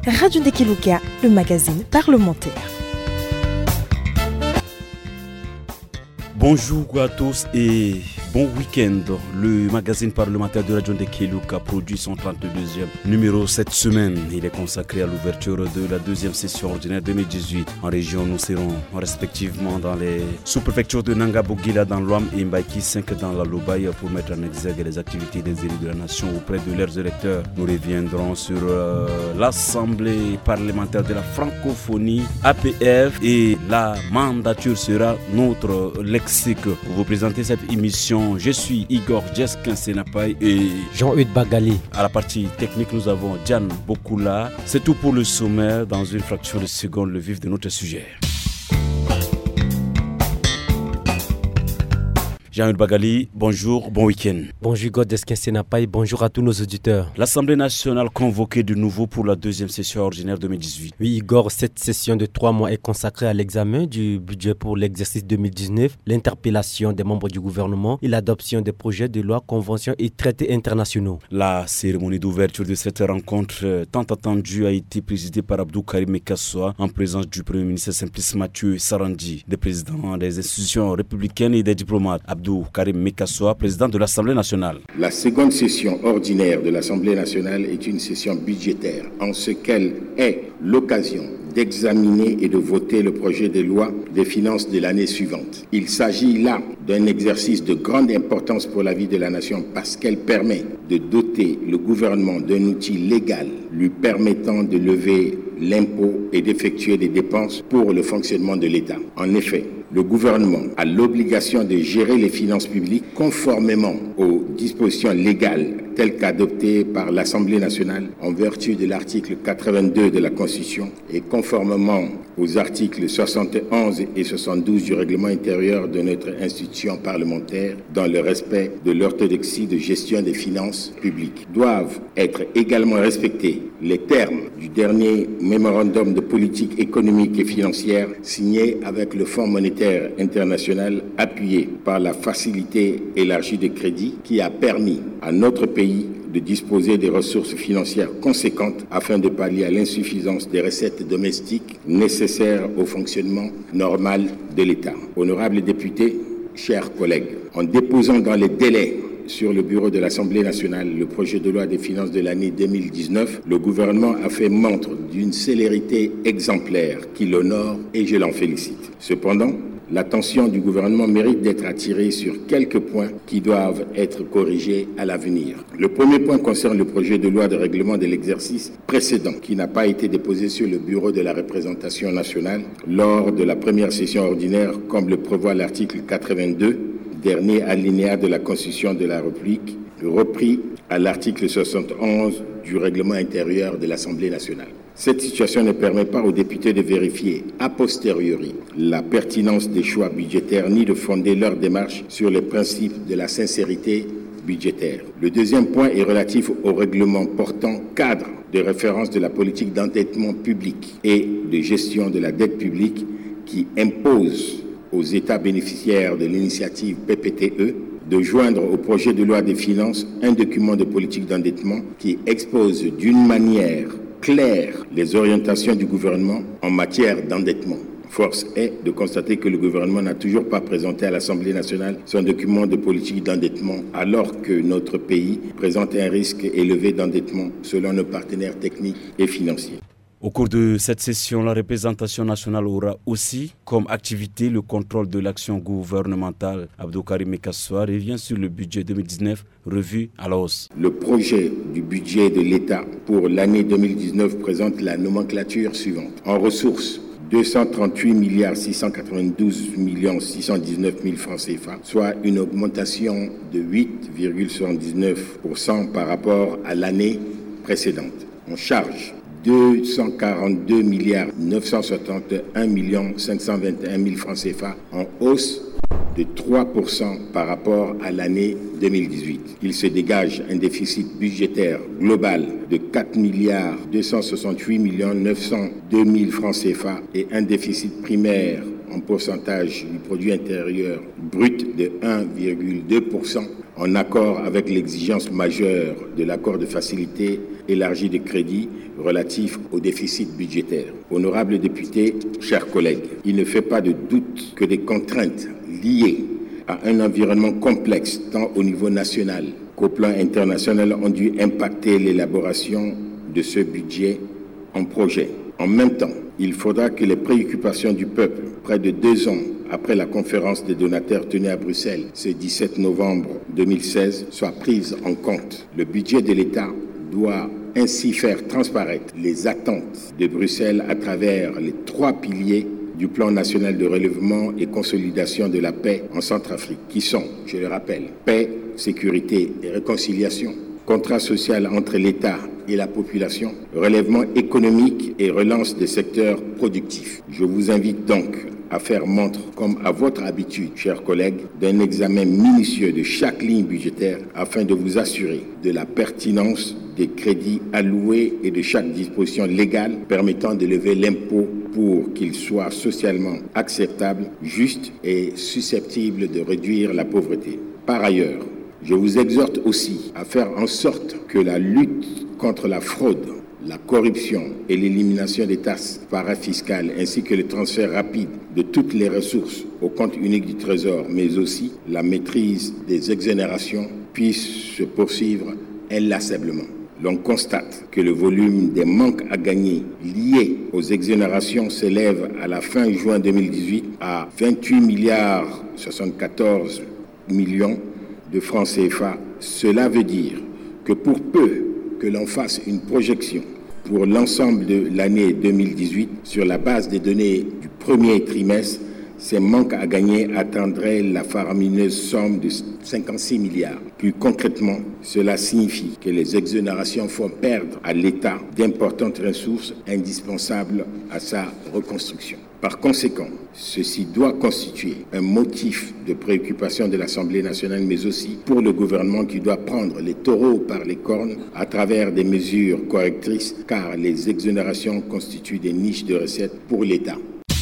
Radio Ndekeluka, le magazine parlementaire. Bonjour à tous et bon week-end. Le magazine parlementaire de Radio Ndekeluka produit son 32e numéro cette semaine. Il est consacré à l'ouverture de la deuxième session ordinaire 2018. En région, nous serons respectivement dans les sous-préfectures de Nanga-Bogila dans l'Ouam et Mbaïki 5 dans la Lobaye pour mettre en exergue les activités des élus de la nation auprès de leurs électeurs. Nous reviendrons sur l'Assemblée parlementaire de la francophonie APF et la mandature sera notre lexique. Pour vous présenter cette émission, je suis Igor Jeskin Senapai et Jean-Hugues Bagali. À la partie technique, nous avons Diane Bokula. C'est tout pour le sommaire. Dans une fraction de seconde, le vif de notre sujet. Jean-Hugues Bagali, bonjour, bon week-end. Bonjour Igor Jeskin Senapai, bonjour à tous nos auditeurs. L'Assemblée nationale convoquée de nouveau pour la deuxième session ordinaire 2018. Oui Igor, cette session de 3 mois est consacrée à l'examen du budget pour l'exercice 2019, l'interpellation des membres du gouvernement et l'adoption des projets de loi, conventions et traités internationaux. La cérémonie d'ouverture de cette rencontre tant attendue a été présidée par Abdou Karim Mekassoua en présence du Premier ministre Simplice Mathieu Sarandi, des présidents des institutions républicaines et des diplomates. Abdou Karim Mekassoua, président de l'Assemblée nationale. La seconde session ordinaire de l'Assemblée nationale est une session budgétaire en ce qu'elle est l'occasion d'examiner et de voter le projet de loi des finances de l'année suivante. Il s'agit là d'un exercice de grande importance pour la vie de la nation parce qu'elle permet de doter le gouvernement d'un outil légal lui permettant de lever l'impôt et d'effectuer des dépenses pour le fonctionnement de l'État. En effet, le gouvernement a l'obligation de gérer les finances publiques conformément aux dispositions légales telles qu'adoptées par l'Assemblée nationale en vertu de l'article 82 de la Constitution et conformément aux articles 71 et 72 du règlement intérieur de notre institution parlementaire dans le respect de l'orthodoxie de gestion des finances publiques. Doivent être également respectés les termes du dernier mémorandum de politique économique et financière signé avec le Fonds monétaire international appuyé par la facilité élargie de crédit qui a permis à notre pays de disposer des ressources financières conséquentes afin de pallier à l'insuffisance des recettes domestiques nécessaires au fonctionnement normal de l'État. Honorables députés, chers collègues, en déposant dans les délais sur le bureau de l'Assemblée nationale le projet de loi des finances de l'année 2019, le gouvernement a fait montre d'une célérité exemplaire qui l'honore et je l'en félicite. Cependant, l'attention du gouvernement mérite d'être attirée sur quelques points qui doivent être corrigés à l'avenir. Le premier point concerne le projet de loi de règlement de l'exercice précédent qui n'a pas été déposé sur le bureau de la représentation nationale lors de la première session ordinaire comme le prévoit l'article 82, dernier alinéa de la Constitution de la République, repris à l'article 71 du règlement intérieur de l'Assemblée nationale. Cette situation ne permet pas aux députés de vérifier a posteriori la pertinence des choix budgétaires ni de fonder leur démarche sur les principes de la sincérité budgétaire. Le deuxième point est relatif au règlement portant cadre de référence de la politique d'endettement public et de gestion de la dette publique qui impose aux États bénéficiaires de l'initiative PPTE de joindre au projet de loi des finances un document de politique d'endettement qui expose d'une manière claire les orientations du gouvernement en matière d'endettement. Force est de constater que le gouvernement n'a toujours pas présenté à l'Assemblée nationale son document de politique d'endettement alors que notre pays présente un risque élevé d'endettement selon nos partenaires techniques et financiers. Au cours de cette session, la représentation nationale aura aussi comme activité le contrôle de l'action gouvernementale. Abdou Karim Mekassoua revient sur le budget 2019 revu à la hausse. Le projet du budget de l'État pour l'année 2019 présente la nomenclature suivante. En ressources, 238 692 619 000 francs CFA, soit une augmentation de 8,79% par rapport à l'année précédente. En charge, 242 971 521 000 francs CFA en hausse de 3% par rapport à l'année 2018. Il se dégage un déficit budgétaire global de 4 268 902 000 francs CFA et un déficit primaire en pourcentage du produit intérieur brut de 1,2%, en accord avec l'exigence majeure de l'accord de facilité élargie de crédits relatifs au déficit budgétaire. Honorables députés, chers collègues, il ne fait pas de doute que des contraintes liées à un environnement complexe tant au niveau national qu'au plan international ont dû impacter l'élaboration de ce budget en projet. En même temps, il faudra que les préoccupations du peuple, près de 2 ans après la conférence des donateurs tenue à Bruxelles ce 17 novembre 2016, soient prises en compte. Le budget de l'État doit ainsi faire transparaître les attentes de Bruxelles à travers les 3 piliers du plan national de relèvement et consolidation de la paix en Centrafrique, qui sont, je le rappelle, paix, sécurité et réconciliation, contrat social entre l'État et la population, relèvement économique et relance des secteurs productifs. Je vous invite donc à faire montre, comme à votre habitude, chers collègues, d'un examen minutieux de chaque ligne budgétaire afin de vous assurer de la pertinence des crédits alloués et de chaque disposition légale permettant de lever l'impôt pour qu'il soit socialement acceptable, juste et susceptible de réduire la pauvreté. Par ailleurs, je vous exhorte aussi à faire en sorte que la lutte contre la fraude, la corruption et l'élimination des taxes parafiscales ainsi que le transfert rapide de toutes les ressources au compte unique du Trésor, mais aussi la maîtrise des exonérations puissent se poursuivre inlassablement. L'on constate que le volume des manques à gagner liés aux exonérations s'élève à la fin juin 2018 à 28,74 milliards de francs CFA. Cela veut dire que pour peu que l'on fasse une projection pour l'ensemble de l'année 2018 sur la base des données du premier trimestre, ces manques à gagner atteindraient la faramineuse somme de 56 milliards. Plus concrètement, cela signifie que les exonérations font perdre à l'État d'importantes ressources indispensables à sa reconstruction. Par conséquent, ceci doit constituer un motif de préoccupation de l'Assemblée nationale, mais aussi pour le gouvernement qui doit prendre les taureaux par les cornes à travers des mesures correctrices, car les exonérations constituent des niches de recettes pour l'État.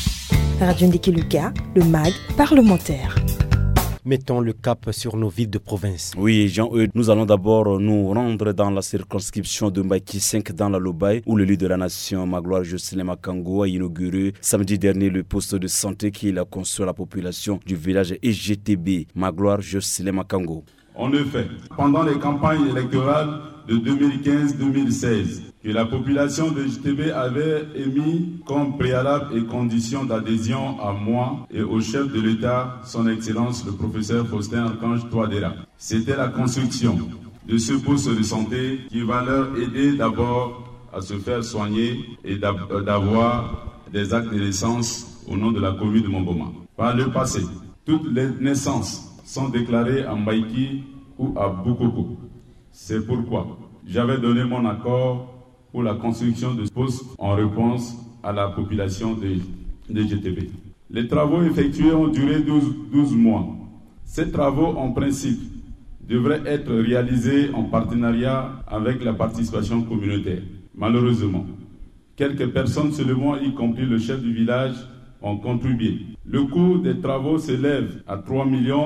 Radio Ndiki Luka, le MAG parlementaire. Mettons le cap sur nos villes de province. Oui, Jean-Eudes, nous allons d'abord nous rendre dans la circonscription de Mbaïki 5 dans la Lobaye, où le leader de la nation, Magloire Jocelyne Makango, a inauguré samedi dernier le poste de santé qu'il a construit à la population du village EGTB. Magloire Jocelyne Makango. En effet, pendant les campagnes électorales de 2015-2016, que la population de EGTB avait émis comme préalable et condition d'adhésion à moi et au chef de l'État, son Excellence le professeur Faustin Archange Touadéra. C'était la construction de ce poste de santé qui va leur aider d'abord à se faire soigner et d'avoir des actes de naissance au nom de la commune de Momboma. Par le passé, toutes les naissances sont déclarées à Mbaïki ou à Boukoko. C'est pourquoi j'avais donné mon accord pour la construction de ce poste en réponse à la population de GTB. Les travaux effectués ont duré 12 mois. Ces travaux, en principe, devraient être réalisés en partenariat avec la participation communautaire. Malheureusement, quelques personnes seulement, y compris le chef du village, ont contribué. Le coût des travaux s'élève à 3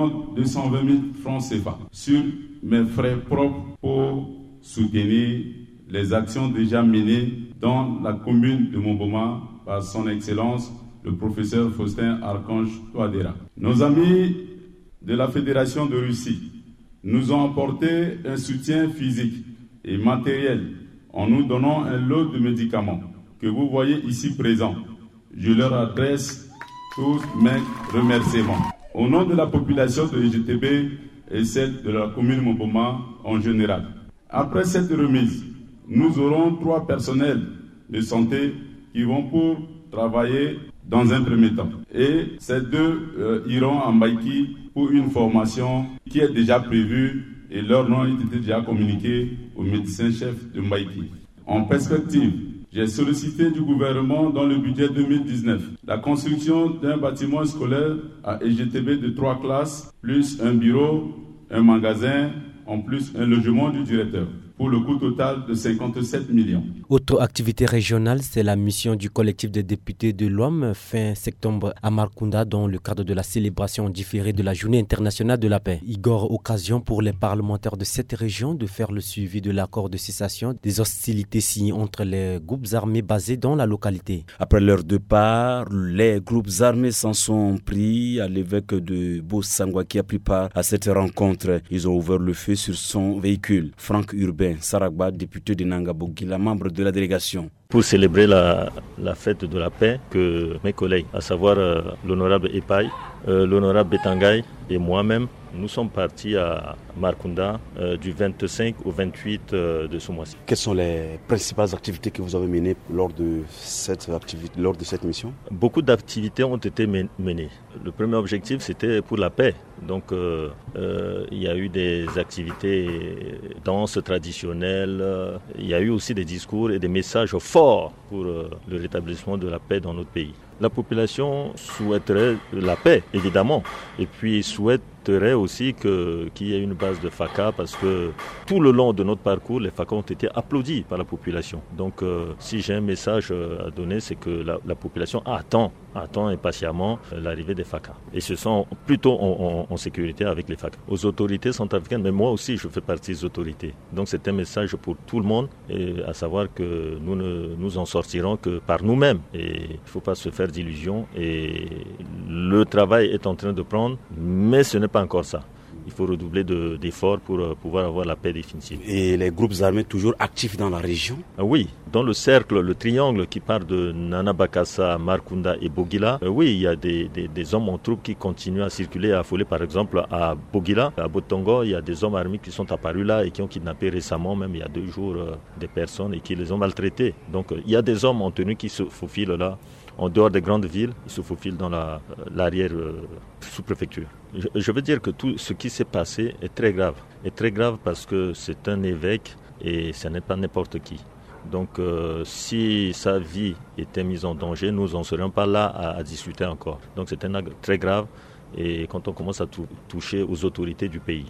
220 000 francs CFA sur mes frais propres pour soutenir les actions déjà menées dans la commune de Momboma par son Excellence le professeur Faustin Archange Touadéra. Nos amis de la Fédération de Russie nous ont apporté un soutien physique et matériel en nous donnant un lot de médicaments que vous voyez ici présents. Je leur adresse tous mes remerciements. Au nom de la population de l'EGTB et celle de la commune Momboma en général. Après cette remise, nous aurons 3 personnels de santé qui vont pour travailler dans un premier temps. Et ces 2 iront à Mbaïki pour une formation qui est déjà prévue et leur nom a été déjà communiqué au médecin-chef de Mbaïki. En perspective, j'ai sollicité du gouvernement dans le budget 2019 la construction d'un bâtiment scolaire à EGTB de 3 classes, plus un bureau, un magasin, en plus un logement du directeur. pour le coût total de 57 millions. Autre activité régionale, c'est la mission du collectif des députés de l'OM fin septembre à Marcounda dans le cadre de la célébration différée de la Journée internationale de la paix. Igor, occasion pour les parlementaires de cette région de faire le suivi de l'accord de cessation des hostilités signées entre les groupes armés basés dans la localité. Après leur départ, les groupes armés s'en sont pris à l'évêque de Bossangwa qui a pris part à cette rencontre. Ils ont ouvert le feu sur son véhicule. Franck Urbain Saragba, député de Nangabogila, membre de la délégation. Pour célébrer la fête de la paix, que mes collègues, à savoir l'honorable Epaï, l'honorable Betangay et moi-même, nous sommes partis à Marcounda du 25 au 28 de ce mois-ci. Quelles sont les principales activités que vous avez menées lors de cette mission ? Beaucoup d'activités ont été menées. Le premier objectif, c'était pour la paix. Donc, il y a eu des activités danse traditionnelles. Il y a eu aussi des discours et des messages forts pour le rétablissement de la paix dans notre pays. La population souhaiterait la paix, évidemment, et puis souhaiterait aussi qu'il y ait une base de FACA parce que tout le long de notre parcours, les FACA ont été applaudis par la population. Donc, si j'ai un message à donner, c'est que la population attend impatiemment l'arrivée des FACA. Et se sent plutôt en sécurité avec les FACA. Aux autorités centrafricaines, mais moi aussi je fais partie des autorités. Donc c'est un message pour tout le monde, et à savoir que nous ne nous en sortirons que par nous-mêmes. Et il ne faut pas se faire d'illusions. Et le travail est en train de prendre, mais ce n'est pas encore ça. Il faut redoubler d'efforts pour pouvoir avoir la paix définitive. Et les groupes armés toujours actifs dans la région ? Oui, dans le cercle, le triangle qui part de Nanabakassa, Marcounda et Bogila, oui, il y a des hommes en troupes qui continuent à circuler et à affoler. Par exemple, à Bogila, à Botongo, il y a des hommes armés qui sont apparus là et qui ont kidnappé récemment, même il y a 2 jours, des personnes et qui les ont maltraités. Donc il y a des hommes en tenue qui se faufilent là. En dehors des grandes villes, ils se faufilent dans l'arrière sous-préfecture. Je veux dire que tout ce qui s'est passé est très grave. Est très grave parce que c'est un évêque et ce n'est pas n'importe qui. Donc si sa vie était mise en danger, nous n'en serions pas là à discuter encore. Donc c'est un acte très grave et quand on commence à toucher aux autorités du pays.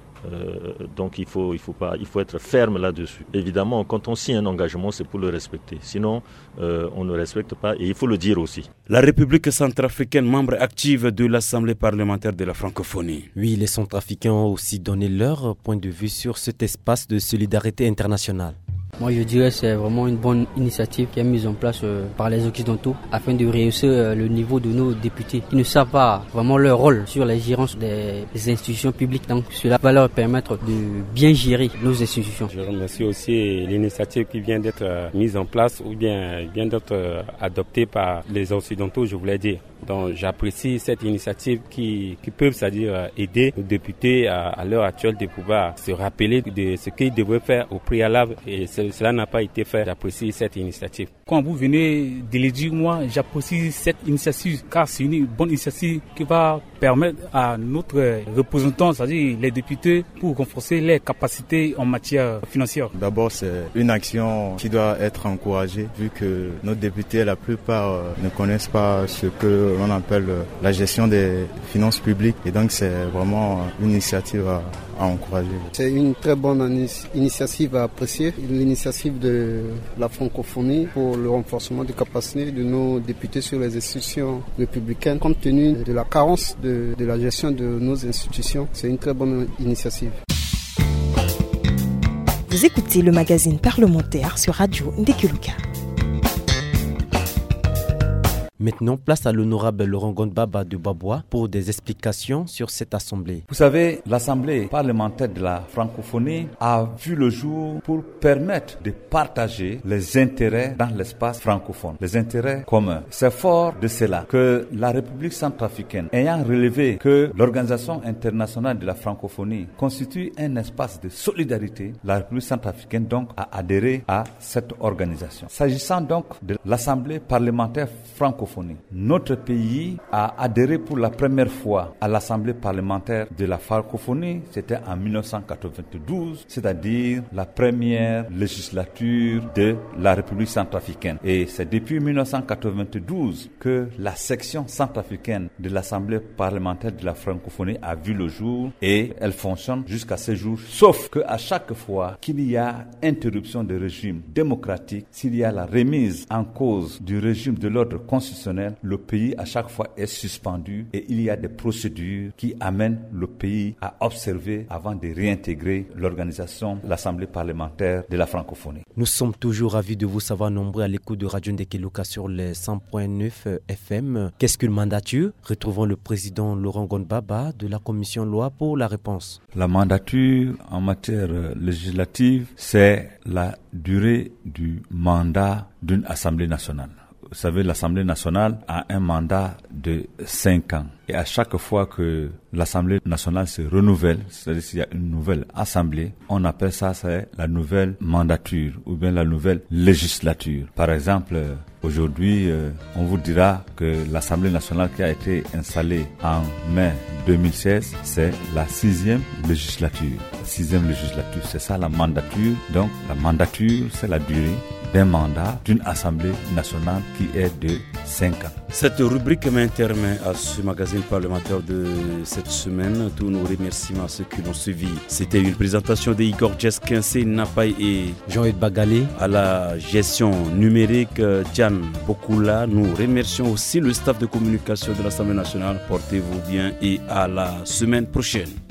Donc il faut être ferme là-dessus. Évidemment, quand on signe un engagement, c'est pour le respecter. Sinon, on ne respecte pas et il faut le dire aussi. La République centrafricaine, membre active de l'Assemblée parlementaire de la francophonie. Oui, les Centrafricains ont aussi donné leur point de vue sur cet espace de solidarité internationale. Moi, je dirais que c'est vraiment une bonne initiative qui est mise en place par les Occidentaux afin de rehausser le niveau de nos députés qui ne savent pas vraiment leur rôle sur la gérance des institutions publiques. Donc, cela va leur permettre de bien gérer nos institutions. Je remercie aussi l'initiative qui vient d'être mise en place ou bien vient d'être adoptée par les Occidentaux, je voulais dire. Donc j'apprécie cette initiative qui peut, c'est-à-dire aider nos députés à l'heure actuelle de pouvoir se rappeler de ce qu'ils devraient faire au préalable et cela n'a pas été fait. J'apprécie cette initiative. Quand vous venez de le dire, moi j'apprécie cette initiative car c'est une bonne initiative qui va permettre à notre représentant, c'est-à-dire les députés, pour renforcer les capacités en matière financière. D'abord c'est une action qui doit être encouragée vu que nos députés, la plupart ne connaissent pas ce que on appelle la gestion des finances publiques et donc c'est vraiment une initiative à encourager. C'est une très bonne initiative à apprécier, l'initiative de la francophonie pour le renforcement des capacités de nos députés sur les institutions républicaines. Compte tenu de la carence de la gestion de nos institutions, c'est une très bonne initiative. Vous écoutez le magazine parlementaire sur Radio Ndekeluka. Maintenant, place à l'honorable Laurent Gondbaba de Babois pour des explications sur cette assemblée. Vous savez, l'Assemblée parlementaire de la francophonie a vu le jour pour permettre de partager les intérêts dans l'espace francophone, les intérêts communs. C'est fort de cela que la République centrafricaine, ayant relevé que l'Organisation internationale de la francophonie constitue un espace de solidarité, la République centrafricaine donc a adhéré à cette organisation. S'agissant donc de l'Assemblée parlementaire francophone, francophonie. Notre pays a adhéré pour la première fois à l'Assemblée parlementaire de la francophonie, c'était en 1992, c'est-à-dire la première législature de la République centrafricaine. Et c'est depuis 1992 que la section centrafricaine de l'Assemblée parlementaire de la francophonie a vu le jour et elle fonctionne jusqu'à ce jour, sauf qu'à chaque fois qu'il y a interruption de régime démocratique, s'il y a la remise en cause du régime de l'ordre constitutionnel, le pays à chaque fois est suspendu et il y a des procédures qui amènent le pays à observer avant de réintégrer l'organisation, l'Assemblée parlementaire de la francophonie. Nous sommes toujours ravis de vous savoir nombreux à l'écoute de Radio Ndekeluka sur les 100.9 FM. Qu'est-ce qu'une mandature? Retrouvons le président Laurent Gondbaba de la commission loi pour la réponse. La mandature en matière législative, c'est la durée du mandat d'une Assemblée nationale. Vous savez, l'Assemblée nationale a un mandat de 5 ans. Et à chaque fois que l'Assemblée nationale se renouvelle, c'est-à-dire s'il y a une nouvelle Assemblée, on appelle ça c'est la nouvelle mandature ou bien la nouvelle législature. Par exemple, aujourd'hui, on vous dira que l'Assemblée nationale qui a été installée en mai 2016, c'est la 6e législature. La 6e législature, c'est ça la mandature. Donc, la mandature, c'est la durée d'un mandat d'une Assemblée nationale qui est de 5 ans. Cette rubrique met un terme à ce magazine parlementaire de cette semaine. Tous nos remerciements à ceux qui l'ont suivi. C'était une présentation de Igor Djeskinse Napay et Jean-Yves Bagalé. À la gestion numérique, Diane Bokula. Nous remercions aussi le staff de communication de l'Assemblée nationale. Portez-vous bien et à la semaine prochaine.